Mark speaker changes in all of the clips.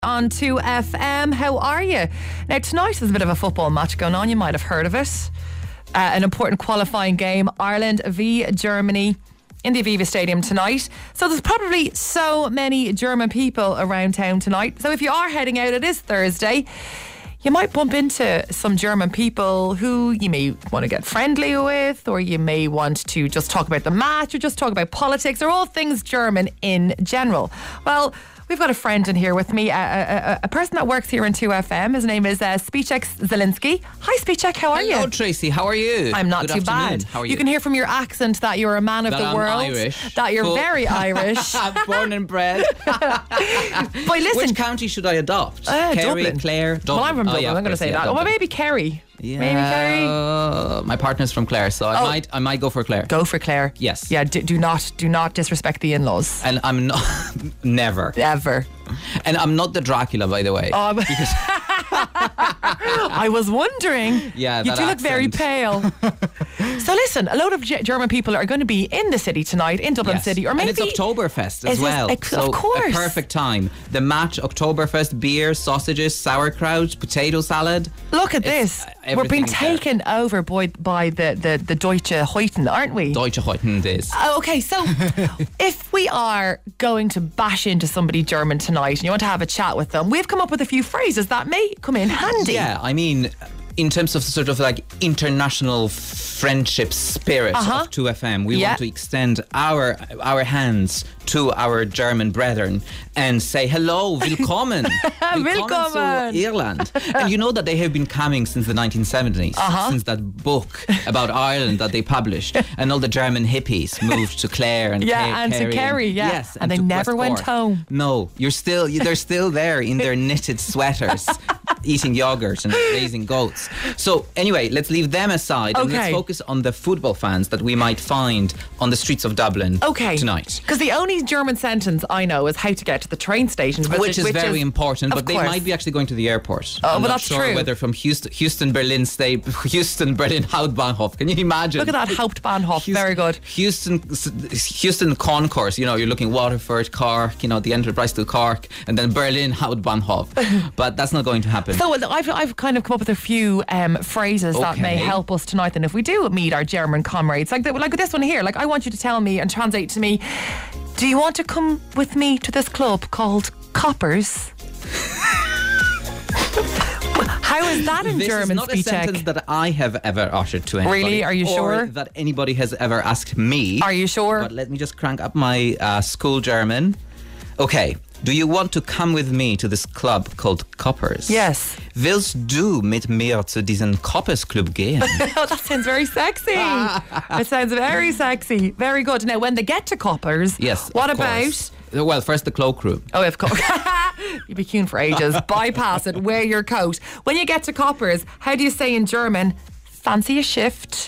Speaker 1: On 2FM, how are you? Now tonight there's a bit of a football match going on. You might have heard of it. An important qualifying game, Ireland v Germany in the Aviva Stadium tonight. So there's probably so many German people around town tonight. So if you are heading out, it is Thursday, you might bump into some German people who you may want to get friendly with, or you may want to just talk about the match or just talk about politics or all things German in general. Well, we've got a friend in here with me, a person that works here in 2FM. His name is Spicek Zielinski. Hi Spicek, how are you?
Speaker 2: Hello Tracy, how are you?
Speaker 1: I'm not
Speaker 2: Good
Speaker 1: too
Speaker 2: afternoon.
Speaker 1: bad.
Speaker 2: How are you?
Speaker 1: You can hear from your accent that you're a man of
Speaker 2: That
Speaker 1: the
Speaker 2: I'm
Speaker 1: world.
Speaker 2: Irish.
Speaker 1: That you're very Irish.
Speaker 2: Born and bred.
Speaker 1: But listen,
Speaker 2: Which county should I adopt? Kerry,
Speaker 1: Dublin.
Speaker 2: Clare, Dublin.
Speaker 1: Well, I'm from Dublin.
Speaker 2: Yeah,
Speaker 1: I'm going to say that.
Speaker 2: Dublin.
Speaker 1: Well, maybe Kerry.
Speaker 2: Yeah,
Speaker 1: Maybe Kerry.
Speaker 2: my partner's from Clare, so I might go for Clare.
Speaker 1: Go for Clare.
Speaker 2: Yes.
Speaker 1: Yeah. Do not disrespect the in-laws.
Speaker 2: And I'm not never.
Speaker 1: Ever.
Speaker 2: And I'm not the Dracula, by the way.
Speaker 1: Oh, I was wondering.
Speaker 2: Yeah,
Speaker 1: you
Speaker 2: that
Speaker 1: do look very
Speaker 2: accent.
Speaker 1: pale. So listen, a load of German people are going to be in the city tonight, in Dublin
Speaker 2: Yes.
Speaker 1: City, or maybe
Speaker 2: and it's Oktoberfest as
Speaker 1: Is this-
Speaker 2: well.
Speaker 1: of course.
Speaker 2: A perfect time. The match, Oktoberfest, beer, sausages, sauerkraut, potato salad.
Speaker 1: Look at
Speaker 2: It's-
Speaker 1: this. We're being
Speaker 2: everything is there.
Speaker 1: taken over by the Deutsche Heuten, aren't we?
Speaker 2: Deutsche Heuten is.
Speaker 1: Okay, so if we are going to bash into somebody German tonight and you want to have a chat with them, we've come up with a few phrases that may come in handy.
Speaker 2: Yeah, I mean, in terms of sort of like international friendship spirit of 2FM, we want to extend our hands to our German brethren and say hello, willkommen.
Speaker 1: Willkommen.
Speaker 2: to Ireland. And you know that they have been coming since the 1970s, since that book about Ireland that they published, and all the German hippies moved to Clare and
Speaker 1: and to Kerry,
Speaker 2: Yes,
Speaker 1: and they
Speaker 2: to
Speaker 1: never went
Speaker 2: Westport.
Speaker 1: home.
Speaker 2: No, they're still there in their knitted sweaters, eating yogurt and raising goats. So anyway, let's leave them aside and let's
Speaker 1: Okay.
Speaker 2: focus on the football fans that we might find on the streets of Dublin tonight.
Speaker 1: Because the only German sentence I know is how to get to the train station.
Speaker 2: Which is very important,
Speaker 1: of
Speaker 2: but they
Speaker 1: course.
Speaker 2: might be actually going to the airport.
Speaker 1: Oh,
Speaker 2: I'm
Speaker 1: well,
Speaker 2: not
Speaker 1: that's
Speaker 2: sure
Speaker 1: true.
Speaker 2: whether from Houston, Berlin Hauptbahnhof. Can you imagine?
Speaker 1: Look at that Hauptbahnhof, very good.
Speaker 2: Houston Concourse, you're looking Waterford, Cork, the Enterprise to Cork, and then Berlin Hauptbahnhof. But that's not going to happen.
Speaker 1: So I've kind of come up with a few phrases that may
Speaker 2: Okay.
Speaker 1: help us tonight. And if we do meet our German comrades, like this one here, like I want you to tell me and translate to me, do you want to come with me to this club called Coppers? How is that in
Speaker 2: This
Speaker 1: German,
Speaker 2: is not a
Speaker 1: Spicek?
Speaker 2: sentence that I have ever uttered to anybody.
Speaker 1: Really? Are you
Speaker 2: or
Speaker 1: sure?
Speaker 2: that anybody has ever asked me.
Speaker 1: Are you sure?
Speaker 2: But let me just crank up my school German. Okay. Do you want to come with me to this club called Coppers?
Speaker 1: Yes.
Speaker 2: Willst du mit mir zu diesem Coppers Club gehen?
Speaker 1: Oh, that sounds very sexy. It sounds very sexy. Very good. Now, when they get to Coppers,
Speaker 2: Yes.
Speaker 1: what
Speaker 2: of
Speaker 1: about...
Speaker 2: course. Well, first the cloakroom.
Speaker 1: Oh, of course. You'd be queuing for ages. Bypass it. Wear your coat. When you get to Coppers, how do you say in German, fancy a shift?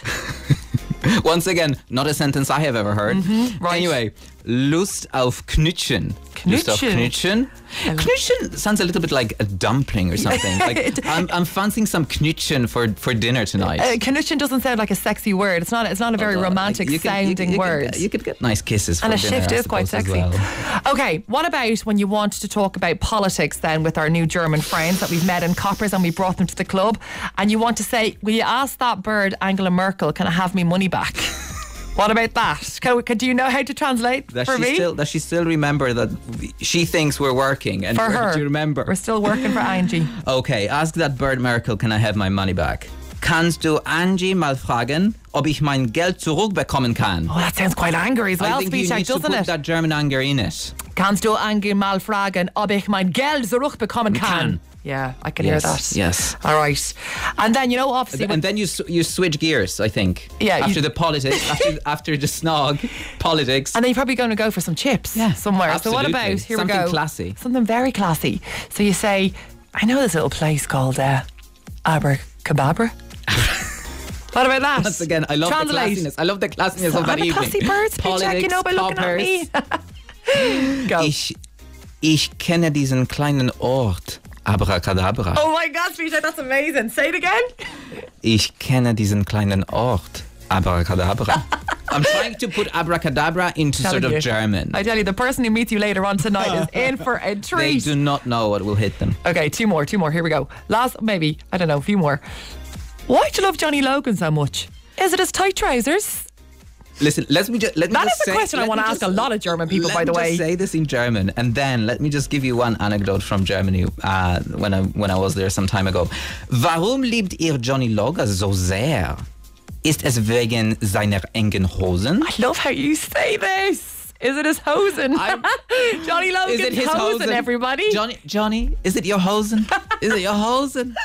Speaker 2: Once again, not a sentence I have ever heard.
Speaker 1: right.
Speaker 2: Anyway, Lust auf Knutschen. Lust auf
Speaker 1: Knutschen?
Speaker 2: Knutschen. Knutschen sounds a little bit like a dumpling or something. Like I'm fancying some Knutschen for dinner tonight.
Speaker 1: Knutschen doesn't sound like a sexy word. It's not a very romantic sounding word.
Speaker 2: You could get nice kisses for
Speaker 1: And a
Speaker 2: dinner,
Speaker 1: shift
Speaker 2: I
Speaker 1: is quite
Speaker 2: suppose,
Speaker 1: sexy.
Speaker 2: as well.
Speaker 1: Okay, what about when you want to talk about politics then with our new German friends that we've met in Coppers and we brought them to the club, and you want to say, will you ask that bird Angela Merkel, can I have me money back? What about that? Do you know how to translate for me?
Speaker 2: Does she still remember that she thinks we're working? And
Speaker 1: For her.
Speaker 2: Do you remember?
Speaker 1: We're still working for Angie.
Speaker 2: Okay, ask that bird Merkel, can I have my money back? Kannst du Angie mal fragen, ob ich mein Geld zurückbekommen kann?
Speaker 1: Oh, that sounds quite angry as well,
Speaker 2: I think you
Speaker 1: Spicek,
Speaker 2: need to
Speaker 1: doesn't
Speaker 2: put
Speaker 1: it?
Speaker 2: that German anger in it.
Speaker 1: Kannst du Angie mal fragen, ob ich mein Geld zurückbekommen kann?
Speaker 2: Kann.
Speaker 1: Yeah, I can hear that.
Speaker 2: Yes.
Speaker 1: All right. And then, obviously...
Speaker 2: And then you switch gears, I think.
Speaker 1: Yeah,
Speaker 2: After the politics, after the snog, politics.
Speaker 1: And then you're probably going to go for some chips somewhere.
Speaker 2: absolutely.
Speaker 1: So what about, here
Speaker 2: Something
Speaker 1: we go.
Speaker 2: classy.
Speaker 1: Something very classy. So you say, I know this little place called Abracadabra. What about that?
Speaker 2: Once again, I love
Speaker 1: Translate.
Speaker 2: the classiness. I love the classiness
Speaker 1: So
Speaker 2: of that
Speaker 1: I'm a
Speaker 2: evening.
Speaker 1: classy bird, Spicek, by looking at me. Go.
Speaker 2: Ich kenne diesen kleinen Ort. Abracadabra.
Speaker 1: Oh my God, Spicek, that's amazing. Say it again.
Speaker 2: Ich kenne diesen kleinen Ort. Abracadabra. I'm trying to put abracadabra into sort of German.
Speaker 1: I tell you, the person who meets you later on tonight is in for a treat.
Speaker 2: They do not know what will hit them.
Speaker 1: Okay, two more. Here we go. Last, maybe, I don't know, a few more. Why do you love Johnny Logan so much? Is it his tight trousers?
Speaker 2: Listen, let me just
Speaker 1: That is a question I want to ask a lot of German people, by the way.
Speaker 2: Let me just say this in German, and then let me just give you one anecdote from Germany when I was there some time ago. Warum liebt ihr Johnny Logan so sehr? Ist es wegen seiner engen Hosen?
Speaker 1: I love how you say this. Is it his hosen? Johnny Logan's
Speaker 2: is it his
Speaker 1: hosen, everybody.
Speaker 2: Johnny, is it your hosen? Is it your hosen?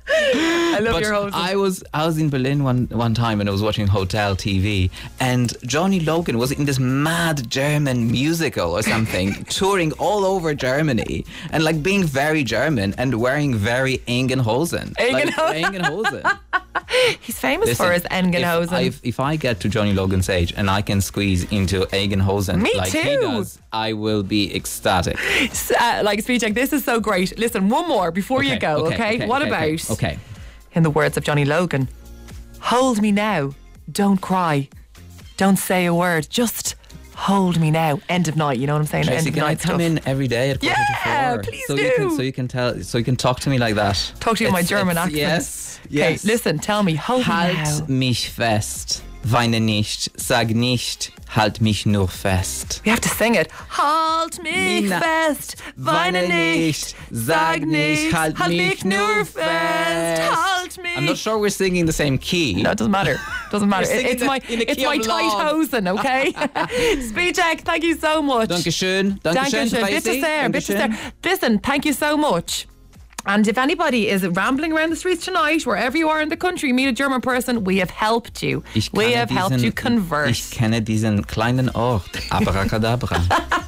Speaker 1: I love your hosen.
Speaker 2: I was in Berlin one time and I was watching Hotel TV, and Johnny Logan was in this mad German musical or something, touring all over Germany and like being very German and wearing very engen Hosen. Engen Hosen.
Speaker 1: He's famous for his engen Hosen.
Speaker 2: If I get to Johnny Logan's age and I can squeeze into engen Hosen like he does, I will be ecstatic.
Speaker 1: Speech check, this is so great. Listen, one more before you go, okay? What about,
Speaker 2: okay,
Speaker 1: in the words of Johnny Logan, hold me now, don't cry, don't say a word, just hold me now. End of night, you know what I'm saying?
Speaker 2: Tracy,
Speaker 1: end of
Speaker 2: can
Speaker 1: night
Speaker 2: I come
Speaker 1: stuff.
Speaker 2: in every day at 3:45?
Speaker 1: Please
Speaker 2: do.
Speaker 1: do.
Speaker 2: So you can talk to me like that.
Speaker 1: Talk to you in my German accent.
Speaker 2: Yes.
Speaker 1: Okay, listen, tell me, hold me now.
Speaker 2: Halt mich fest, weine nicht, sag nicht, halt mich nur fest.
Speaker 1: We have to sing it. Halt mich fest, weine nicht, sag nicht, halt mich nur fest. Halt mich.
Speaker 2: I'm not sure we're singing the same key.
Speaker 1: No, it doesn't matter. Doesn't matter.
Speaker 2: It's
Speaker 1: my tight hosen, okay? Speed check, thank you so much.
Speaker 2: Dankeschön.
Speaker 1: Bitte sehr. Listen, thank you so much. And if anybody is rambling around the streets tonight, wherever you are in the country, meet a German person, we have helped you. We have helped you converse.
Speaker 2: Ich kenne diesen kleinen Ort. Abracadabra.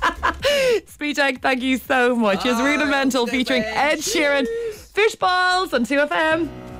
Speaker 1: Speed check, thank you so much. It's Rudimental featuring Ed Sheeran, Fishballs on 2FM.